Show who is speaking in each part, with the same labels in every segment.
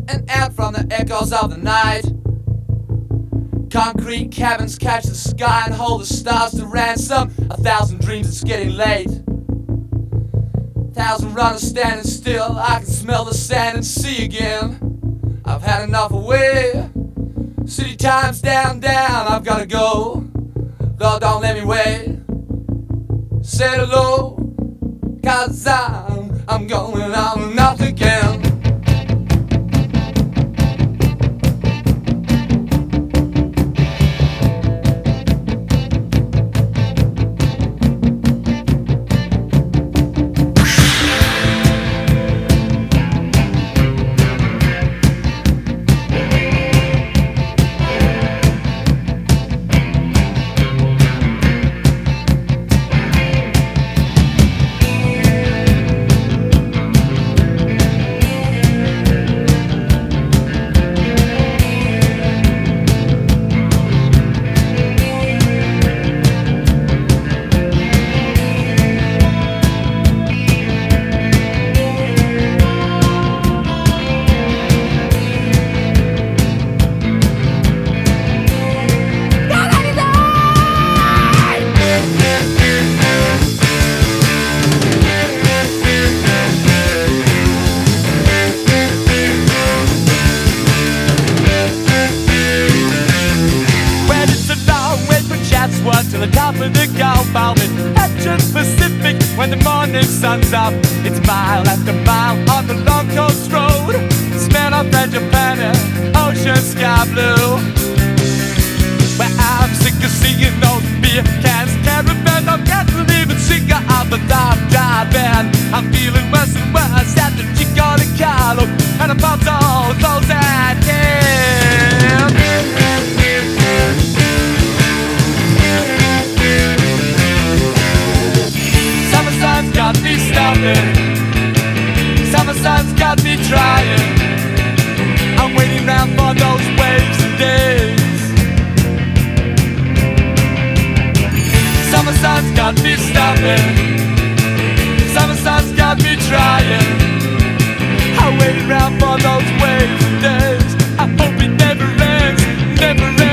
Speaker 1: and out from the echoes of the night. Concrete cabins catch the sky and hold the stars to ransom. 1,000 dreams, it's getting late. 1,000 runners standing still, I can smell the sand and see again. I've had enough away. City time's down, down, I've gotta go. Though don't let me wait. Say hello, 'cause I'm going on and off again. To the top of the Gulf, I'll be Action Pacific when the morning sun's up. It's mile after mile on the long coast road. Smell of red Japan and ocean sky blue. Where I'm sick of seeing those beer cans, caravan, I'm getting even sicker of the dark driving. I'm feeling worse and worse at the Chico de Carlo, and the pubs all close at 10. Summer sun's got me stopping. Summer sun's got me trying. I'm waiting round for those waves and days. Summer sun's got me stopping. Summer sun's got me trying. I'm waiting round for those waves and days. I hope it never ends, never ends.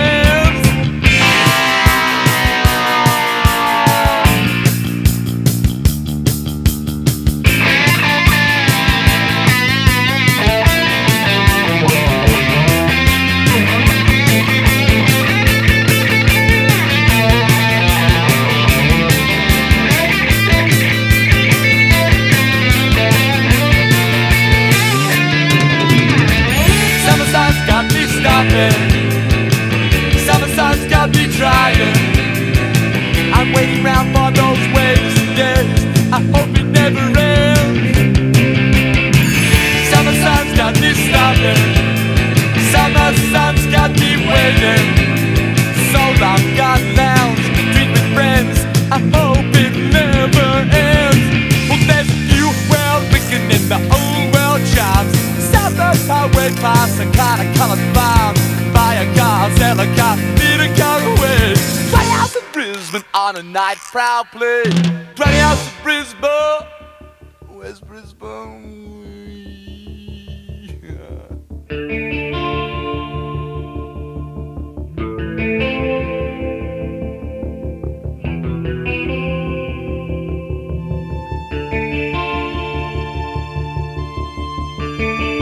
Speaker 1: Summer sun's got me trying. I'm waiting round for those waves and days. I hope it never ends. Summer sun's got me stopping. Summer sun's got me waiting. So long, got lounge, drink with friends. I hope it never ends. Well, there's a new world ringing in the old world chimes. Southwest highway past a kind of colored farm. Buy a car, sell a car, need a car away. 20 hours in Brisbane on a night proud play. 20 hours in Brisbane, West Brisbane. Yeah.